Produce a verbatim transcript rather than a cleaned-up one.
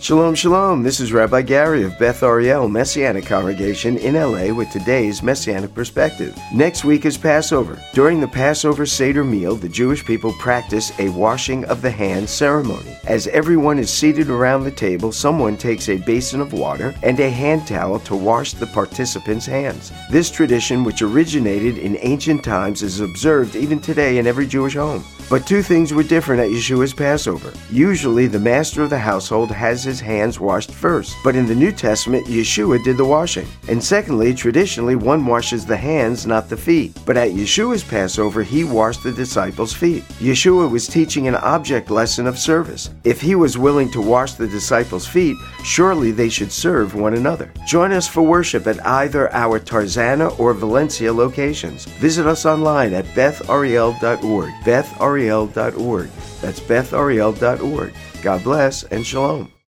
Shalom, shalom. This is Rabbi Gary of Beth Ariel Messianic Congregation in L A with today's Messianic Perspective. Next week is Passover. During the Passover Seder meal, the Jewish people practice a washing of the hands ceremony. As everyone is seated around the table, someone takes a basin of water and a hand towel to wash the participants' hands. This tradition, which originated in ancient times, is observed even today in every Jewish home. But two things were different at Yeshua's Passover. Usually, the master of the household has his hands washed first, but in the New Testament, Yeshua did the washing. And secondly, traditionally, one washes the hands, not the feet. But at Yeshua's Passover, he washed the disciples' feet. Yeshua was teaching an object lesson of service. If he was willing to wash the disciples' feet, surely they should serve one another. Join us for worship at either our Tarzana or Valencia locations. Visit us online at beth ariel dot org. beth ariel dot org. That's beth ariel dot org. God bless and shalom.